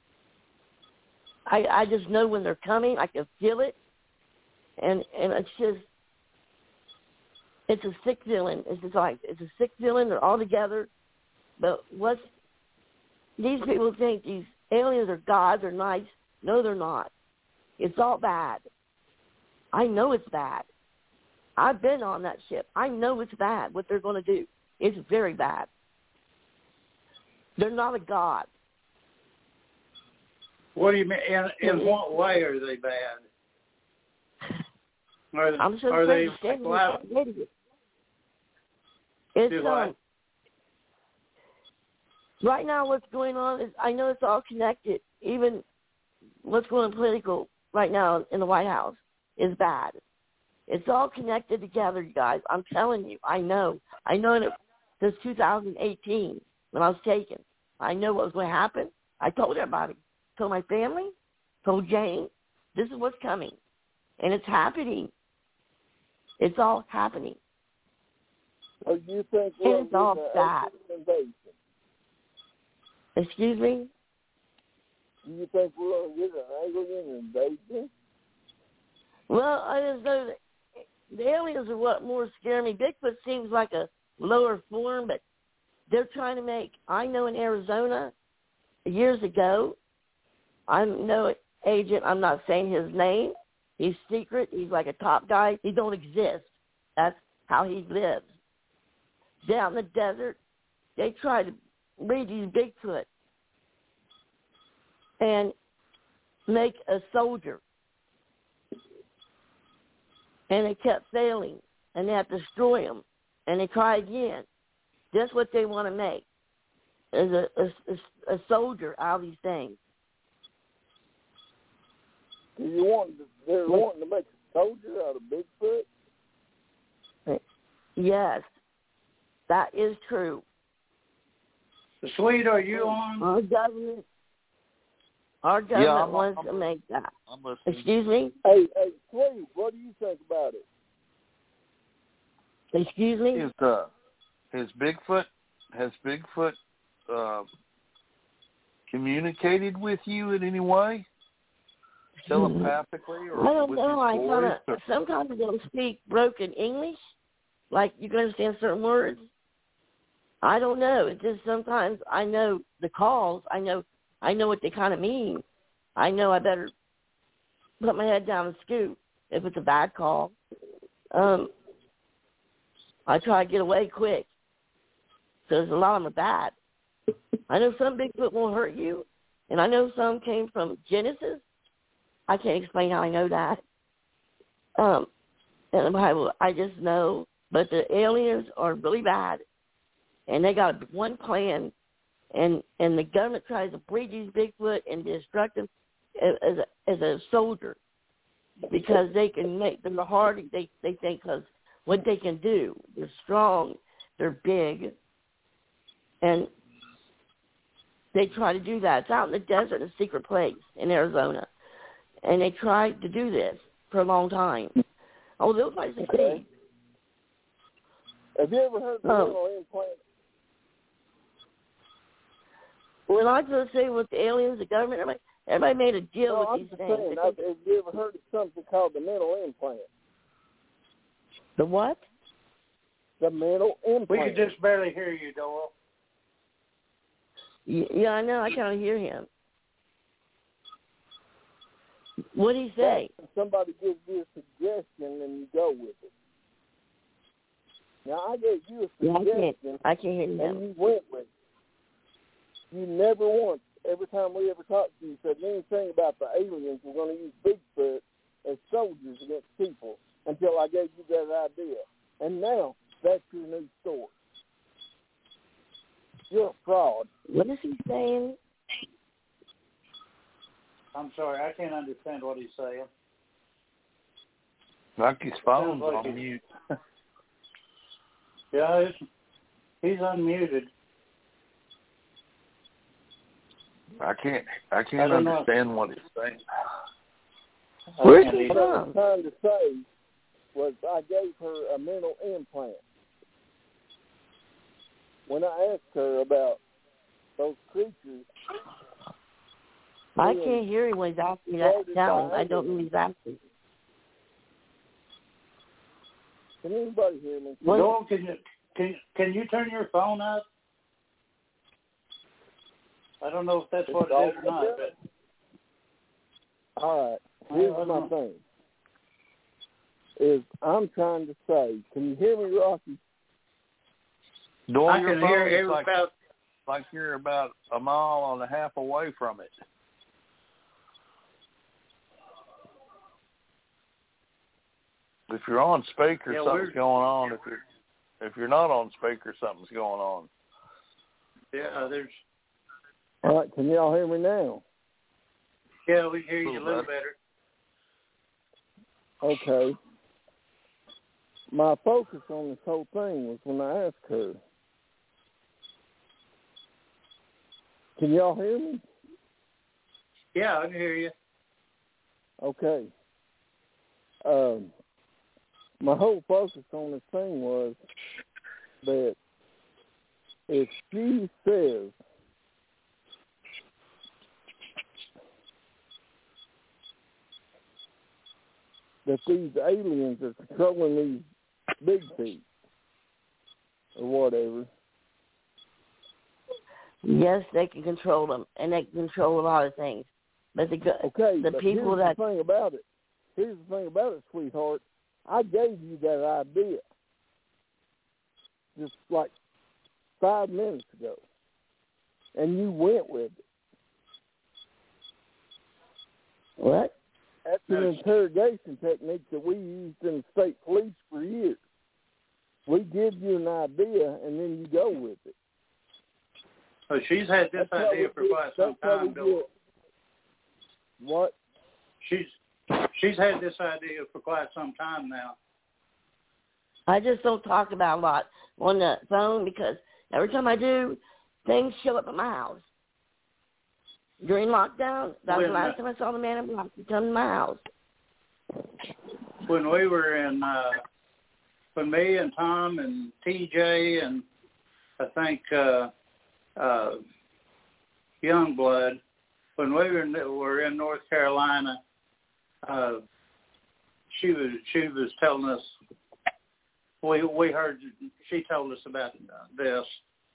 I, I just know when they're coming. I can feel it. And and it's just, it's a sick feeling. It's just like, it's a sick feeling. They're all together. But what's, these people think these aliens are gods, they're nice. No, they're not. It's all bad. I know it's bad. I've been on that ship. I know it's bad, what they're going to do. It's very bad. They're not a god. What do you mean? In, in what way are they bad? Are, I'm so are they standing like idiot. It's um, right now what's going on is, I know it's all connected. Even what's going on political right now in the White House is bad. It's all connected together, you guys. I'm telling you, I know. I know it since two thousand eighteen when I was taken. I know what was going to happen. I told everybody. Told my family. Told Jane. This is what's coming. And it's happening. It's all happening. So you think we're it's all bad. Invasion? Excuse me? Do you think we're going to get an alien invasion? Well, I just know that the aliens are what more scare me. Bigfoot seems like a lower form, but they're trying to make, I know in Arizona, years ago, I know an agent, I'm not saying his name. He's secret. He's like a top guy. He don't exist. That's how he lives. Down in the desert, they try to breed these Bigfoot and make a soldier. And they kept failing, and they have to destroy them, and they try again. That's what they want to make, is a, a, a soldier out of these things. Do you want to, they're wanting to make a soldier out of Bigfoot? Yes, that is true. The Sweet, are you on? Our government, our government yeah, I'm, wants I'm, to make that. I'm listening. Excuse me? Hey, hey, Sweet, what do you think about it? Excuse me? Is uh, has Bigfoot has Bigfoot uh, communicated with you in any way, telepathically, or I don't with know. I his kind voice, of sometimes I don't speak broken English, like you can understand certain words. I don't know. It's just sometimes I know the calls. I know I know what they kind of mean. I know I better put my head down and scoot if it's a bad call. Um, I try to get away quick because a lot of them are bad. I know some Bigfoot won't hurt you, and I know some came from Genesis. I can't explain how I know that. Um, in the Bible, I just know. But the aliens are really bad, and they got one plan, and and the government tries to breed these Bigfoot and destruct them as a, as a soldier because they can make them hard. They they think because what they can do, they're strong, they're big, and they try to do that. It's out in the desert, a secret place in Arizona, and they tried to do this for a long time. Oh, they'll probably succeed. Have you ever heard of um, mental implant? When I was going to say with the aliens, the government, everybody, everybody made a deal well, with I'm these just things. saying, I've, have you ever heard of something called the mental implant? The what? The mental implant. We could just barely hear you, Doyle. Yeah, I know. I can't hear him. What did he say? Somebody gives you a suggestion and you go with it. Now, I gave you a suggestion. Yeah, I, can't, I can't hear him. And you went with it. You never once, every time we ever talked to you, said anything about the aliens were going to use Bigfoot as soldiers against people until I gave you that idea. And now, that's your new story. You're a fraud. What is he saying? I'm sorry, I can't understand what he's saying. Like his phone's like on mute. Yeah, it's, he's unmuted. I can't. I can't I understand know. what he's saying. Where's he from? What I was from? trying to say was I gave her a mental implant. When I asked her about those creatures, I can't hear him when he's asking that sound. I don't know what he's asking. Can anybody hear me? Joel, can you can can you turn your phone up? I don't know if that's what it is or not. But all right, here's my thing. Is I'm trying to say, can you hear me, Rocky? Doyle, I your can hear phone is it like, about like you're about a mile and a half away from it. If you're on speaker, yeah, something's we're... going on. If you're if you're not on speaker, something's going on. Yeah, there's. All right, can y'all hear me now? Yeah, we hear you a little better. Okay. My focus on this whole thing was when I asked her, can y'all hear me? Yeah, I can hear you. Okay. Um, my whole focus on this thing was that if she says that these aliens are controlling these big feet or whatever. Yes, they can control them, and they can control a lot of things. But the okay, the but people here's that the thing about it. Here's the thing about it, sweetheart. I gave you that idea just like five minutes ago, and you went with it. What? That's an interrogation technique that we used in the state police for years. We give you an idea, and then you go with it. So she's had this That's idea for quite some time, Bill. What? She's she's had this idea for quite some time now. I just don't talk about a lot on the phone because every time I do, things show up at my house. During lockdown, that was the last time I saw the man in black come to my house. When we were in, uh, when me and Tom and T J and I think uh, uh, Youngblood, when we were in, were in North Carolina, uh, she was she was telling us. We we heard she told us about this.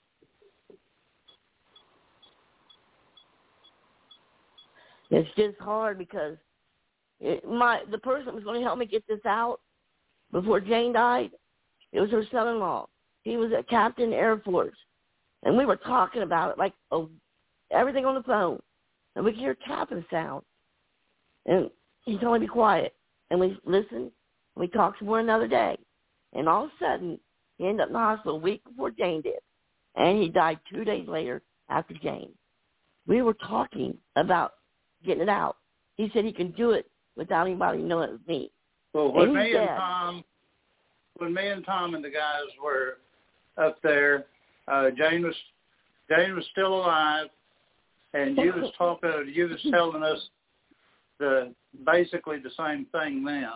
It's just hard because it, my the person that was going to help me get this out before Jane died, it was her son-in-law. He was a captain in the Air Force, and we were talking about it like oh, everything on the phone, and we could hear tapping sound, and he told me to be quiet, and we listened, and we talked some more another day, and all of a sudden he ended up in the hospital a week before Jane did, and he died two days later after Jane. We were talking about getting it out. He said he can do it without anybody knowing it was me. Well, when and me dead. and Tom, when me and Tom and the guys were up there, uh, Jane was Jane was still alive, and you was talking, you was telling us the basically the same thing then.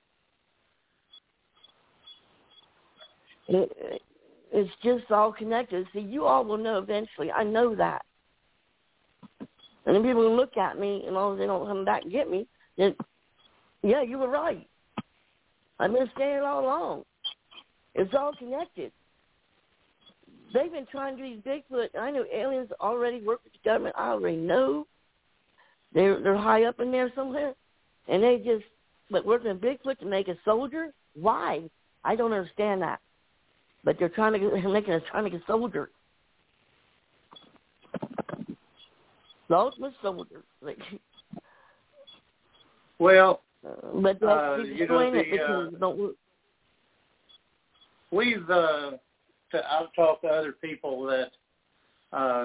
It, it's just all connected. See, you all will know eventually. I know that. And then people look at me, and all they don't come back and get me, then, yeah, you were right. I've been saying it all along. It's all connected. They've been trying to do these Bigfoot. I know aliens already work with the government. I already know. They're, they're high up in there somewhere. And they just, but working with Bigfoot to make a soldier? Why? I don't understand that. But they're trying to get, making us trying to get a soldier. The ultimate soldier. Like, well, uh, but that's uh, you know, the, it because uh, don't, we've, uh, I've talked to other people that uh,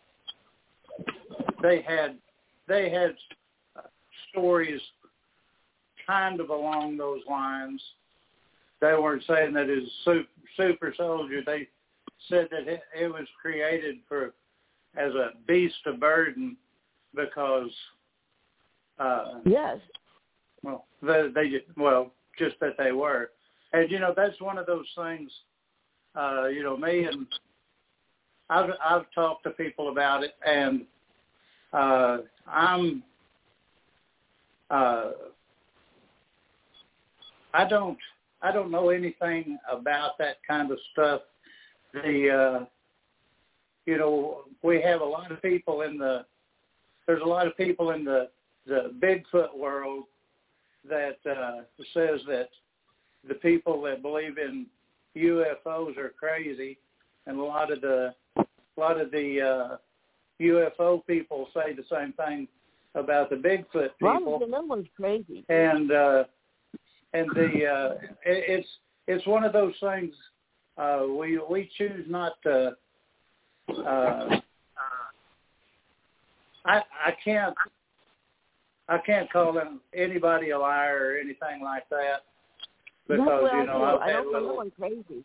they had they had stories kind of along those lines. They weren't saying that it was super, super soldier. They said that it, it was created for as a beast of burden because uh, yes, well they, they well just that they were, and you know that's one of those things. Uh, you know, me and I've, I've talked to people about it, and uh, I'm, uh, I don't, I don't know anything about that kind of stuff. The, uh, you know, we have a lot of people in the, there's a lot of people in the, the Bigfoot world that uh, says that the people that believe in U F Os are crazy, and a lot of the a lot of the uh, U F O people say the same thing about the Bigfoot people. Well, that one's crazy. And uh, and the uh, it, it's it's one of those things uh, we we choose not to. Uh, I I can't I can't call them anybody a liar or anything like that. Because, you know, I've I had don't little... know one crazy.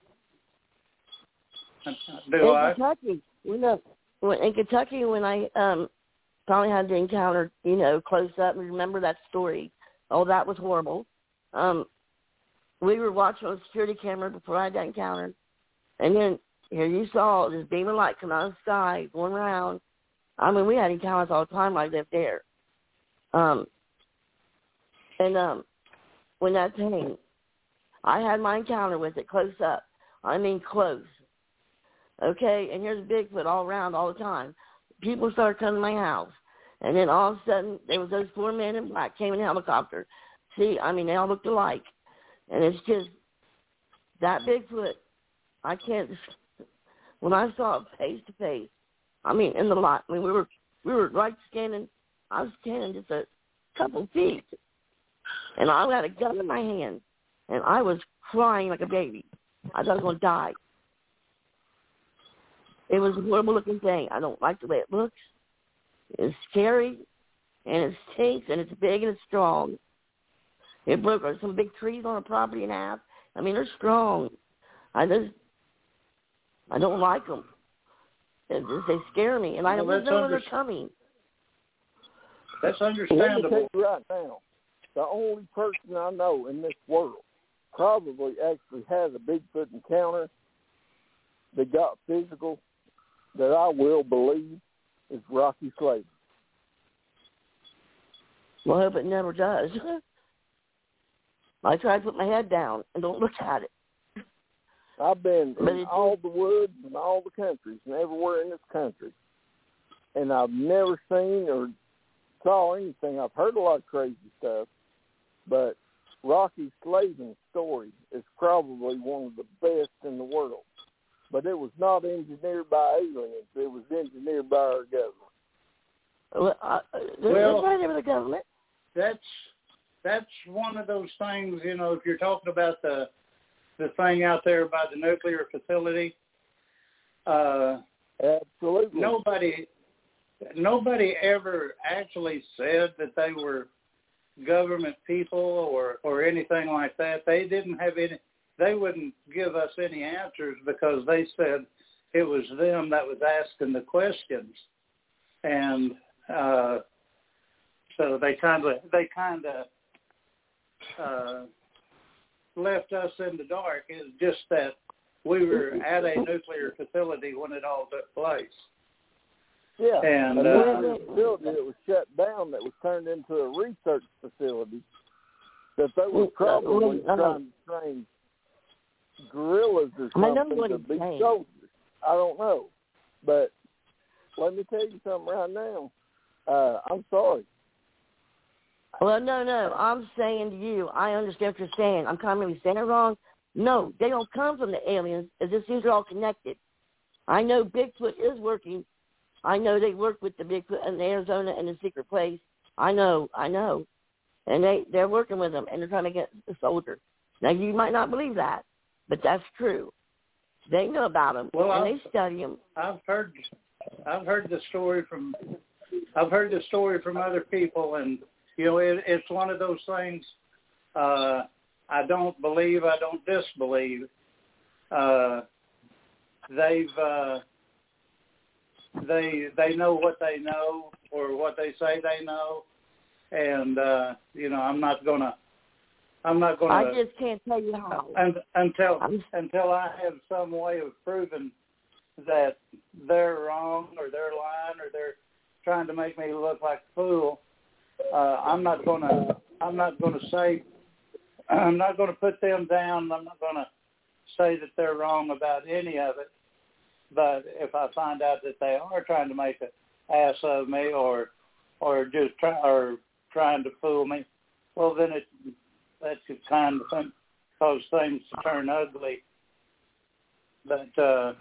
Do in I? Kentucky, you know, in Kentucky, when I um, finally had the encounter, you know, close up, and remember that story. Oh, that was horrible. Um, we were watching on a security camera before I had that encounter, and then here you saw this beam of light come out of the sky, going around. I mean, we had encounters all the time. I lived there. Um, and um, when that thing, I had my encounter with it close up. I mean close. Okay, and here's Bigfoot all around all the time. People started coming to my house. And then all of a sudden, there was those four men in black came in a helicopter. See, I mean, they all looked alike. And it's just, that Bigfoot, I can't, when I saw it face to face, I mean, in the lot, I mean, we were, we were right standing, I was standing just a couple feet. And I had a gun in my hand. And I was crying like a baby. I thought I was going to die. It was a horrible-looking thing. I don't like the way it looks. It's scary, and it stinks, and it's big, and it's strong. It broke some big trees on a property in half. I mean, they're strong. I just, I don't like them. They, they scare me, and I well, don't know under- when they're coming. That's understandable. Let me tell you right now, the only person I know in this world probably actually has a Bigfoot encounter that got physical that I will believe is Rocky Slater. Well, I hope it never does. I try to put my head down and don't look at it. I've been But in it- all the woods and all the countries and everywhere in this country, and I've never seen or saw anything. I've heard a lot of crazy stuff, but Rocky Slater's story is probably one of the best in the world. But it was not engineered by aliens. It was engineered by our government. Well, uh, Well, it's right over the government. That's that's one of those things, you know, if you're talking about the the thing out there by the nuclear facility, uh, absolutely nobody nobody ever actually said that they were government people or or anything like that. They didn't have any. They wouldn't give us any answers because they said it was them that was asking the questions, and uh, so they kind of they kind of uh, left us in the dark. It's just that we were at a nuclear facility when it all took place. Yeah, And, and uh, this facility that was shut down that was turned into a research facility that they were probably uh, trying to train guerrillas or I know something what to he's be saying. soldiers. I don't know. But let me tell you something right now. Uh, I'm sorry. Well, no, no. I'm saying to you, I understand what you're saying. I'm kind of maybe saying it wrong. No, they don't come from the aliens. It just seems they're all connected. I know Bigfoot is working. I know they work with the Bigfoot in Arizona and the secret place. I know, I know. And they, they're working with them, and they're trying to get the soldier. Now, you might not believe that, but that's true. They know about them, well, and I've, they study them. I've heard, I've heard the story from, I've heard the story from other people, and you know, it, it's one of those things. Uh, I don't believe, I don't disbelieve. Uh, they've, uh, they, they know what they know, or what they say they know, and uh, you know, I'm not gonna. I'm not going to. I just can't tell you how. And, until I'm, until I have some way of proving that they're wrong or they're lying or they're trying to make me look like a fool, uh, I'm not going to. I'm not going to say. I'm not going to put them down. I'm not going to say that they're wrong about any of it. But if I find out that they are trying to make an ass of me or or just try or trying to fool me, well then it. That could kind of thing, cause things to turn ugly. But uh,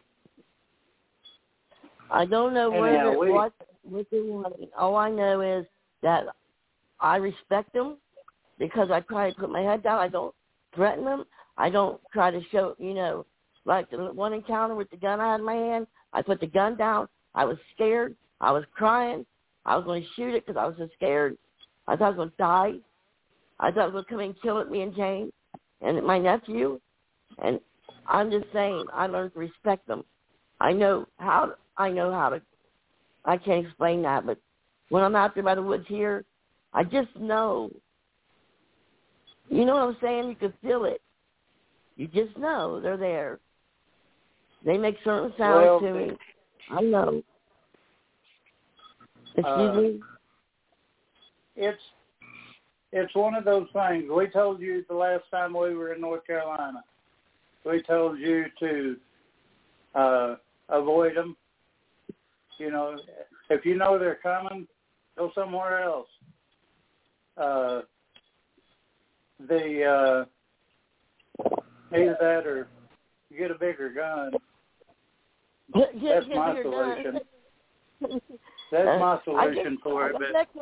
I don't know what, anyhow, it, we, what what they want. All I know is that I respect them because I try to put my head down. I don't threaten them. I don't try to show, you know, like the one encounter with the gun I had in my hand. I put the gun down. I was scared. I was crying. I was going to shoot it because I was so scared. I thought I was going to die. I thought it was coming and kill me and Jane and my nephew. And I'm just saying, I learned to respect them. I know how to, I know how to, I can't explain that, but when I'm out there by the woods here, I just know. You know what I'm saying? You can feel it. You just know they're there. They make certain sounds well, to me. I know. Excuse uh, me? It's It's one of those things. We told you the last time we were in North Carolina. We told you to uh, avoid them. You know, if you know they're coming, go somewhere else. Uh, the uh, either that or get a bigger gun. That's my solution. That's my solution for it. But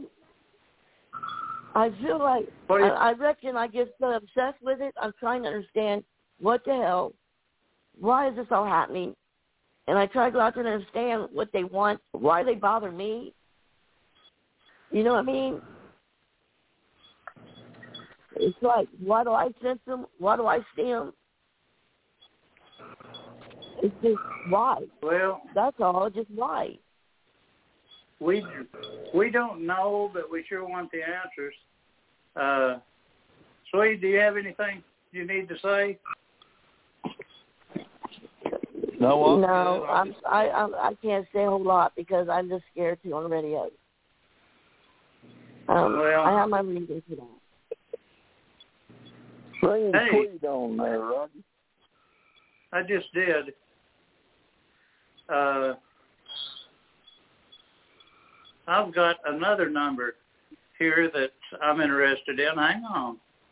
I feel like, I, I reckon I get so obsessed with it, I'm trying to understand what the hell, why is this all happening? And I try to go out there and understand what they want, why they bother me. You know what I mean? It's like, why do I sense them? Why do I see them? It's just why. Well, that's all, just why. We we don't know, but we sure want the answers. Uh, Swede, do you have anything you need to say? No, I'm no, I'm, I I'm, I can't say a whole lot because I'm just scared to on the radio. Um, well, I have my reasons for that. Bring hey, Tweed on there, Roger. I just did. Uh, I've got another number here that I'm interested in. Hang on.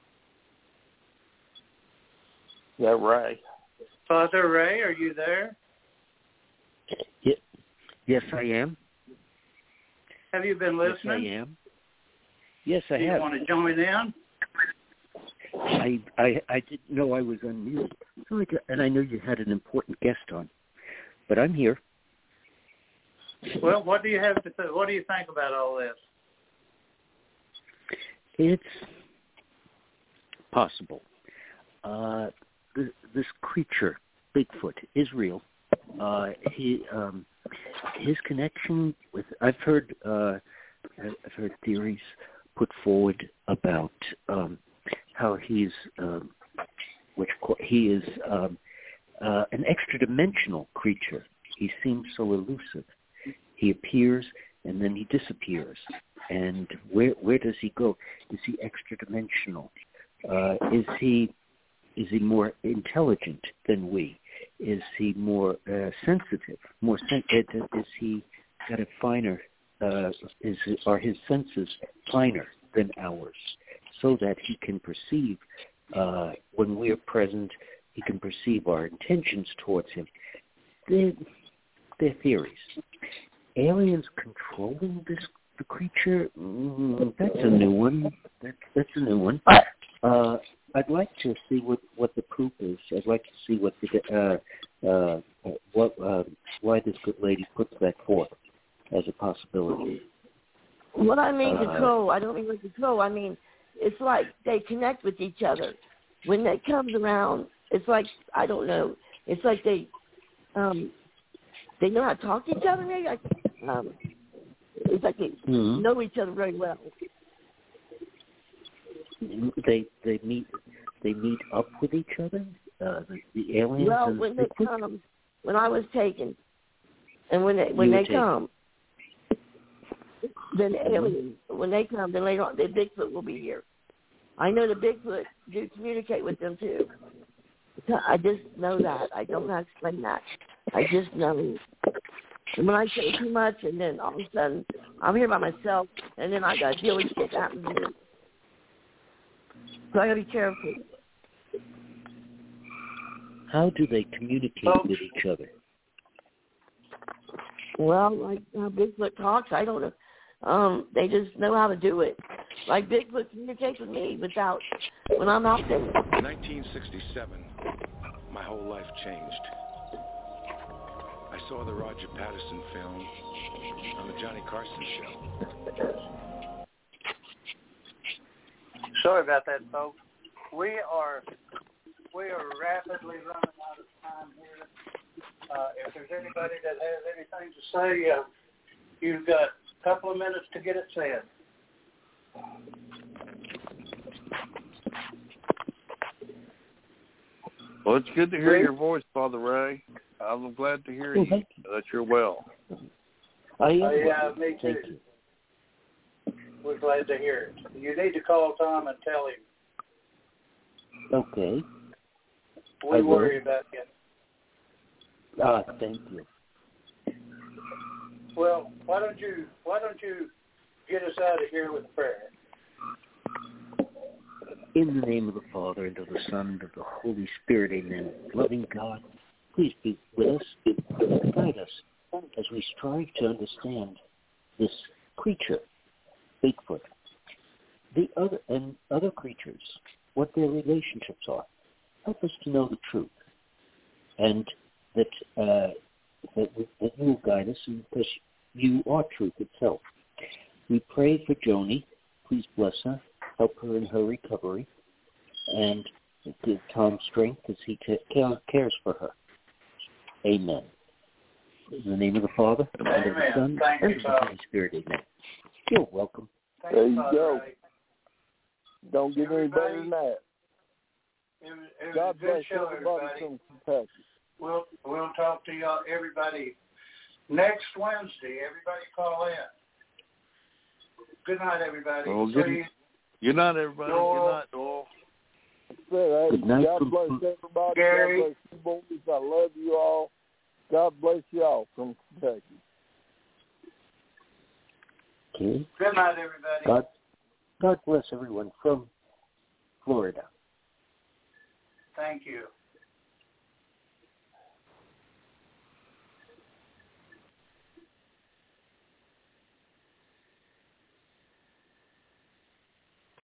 Yeah, Ray. Father Ray, are you there? Yeah. Yes, I am. Have you been listening? Yes, I am. Yes, I Do you have. want to join in? I, I I didn't know I was on mute, so I, and I know you had an important guest on, but I'm here. Well, what do you have to th- what do you think about all this? It's possible. Uh, th- this creature, Bigfoot, is real. Uh, he um, his connection with I've heard uh, I've heard theories put forward about um, how he's um, which he is um, uh, an extra dimensional creature. He seems so elusive. He appears and then he disappears. And where where does he go? Is he extra dimensional? Uh, is he is he more intelligent than we? Is he more uh, sensitive? More sen- is he got a finer? Uh, is are his senses finer than ours, so that he can perceive uh, when we are present? He can perceive our intentions towards him. They're, they're theories. Aliens controlling this the creature? Mm, that's a new one. That, that's a new one. Uh, I'd like to see what, what the proof is. I'd like to see what the uh, uh, what uh, why this good lady puts that forth as a possibility. What I mean uh, control, I don't mean like control. I mean it's like they connect with each other. When that comes around, it's like I don't know. It's like they um, they know how to talk to each other. Maybe like, um, it's like they mm-hmm. know each other very well. They they meet they meet up with each other. Uh, the, the aliens. Well, and when they come, when I was taken, and when they when you they taken. come, then the aliens. When they come, then later on, the Bigfoot will be here. I know the Bigfoot do communicate with them too. I just know that. I don't know how to explain that. I just know. And when I say too much, and then all of a sudden I'm here by myself, and then I got to deal with shit that happens to me. So I got to be careful. How do they communicate oh. with each other? Well, like how Bigfoot talks, I don't know. Um, they just know how to do it. Like Bigfoot communicates with me without, when I'm out there. nineteen sixty-seven, my whole life changed. I saw the Roger Patterson film on the Johnny Carson show. Sorry about that, folks. We are we are rapidly running out of time here. Uh, if there's anybody that has anything to say, uh, you've got a couple of minutes to get it said. Well, it's good to hear your voice, Father Ray. I'm glad to hear you, that you're well. I am. Uh, yeah, me too. We're glad to hear it. You need to call Tom and tell him. Okay. We worry about him. Ah, thank you. Well, why don't you why don't you get us out of here with a prayer? In the name of the Father, and of the Son, and of the Holy Spirit, amen. Loving God, please be with us, guide us, as we strive to understand this creature, Bigfoot, the other and other creatures, what their relationships are. Help us to know the truth, and that uh, that, we, that you will guide us, and because you are truth itself. We pray for Joni. Please bless her. Help her in her recovery, and give Tom strength as he t- cares for her. Amen. In the name of the Father, and Amen. of the Son, Thank and you, of the Holy Spirit. Amen. You're welcome. Thank there you, you go. Ray. Don't get any Everybody, better than that. It was, it was God a good bless show, everybody everybody. from Kentucky. We'll we'll talk to y'all, everybody, next Wednesday. Everybody call in. Good night, everybody. Well, good, good night, everybody. Joel. Good night, Joel. Hey, Good night, God bless everybody. Gary. God bless you boys. I love you all. God bless you all from Kentucky. Okay. Good night, everybody. God, God bless everyone from Florida. Thank you.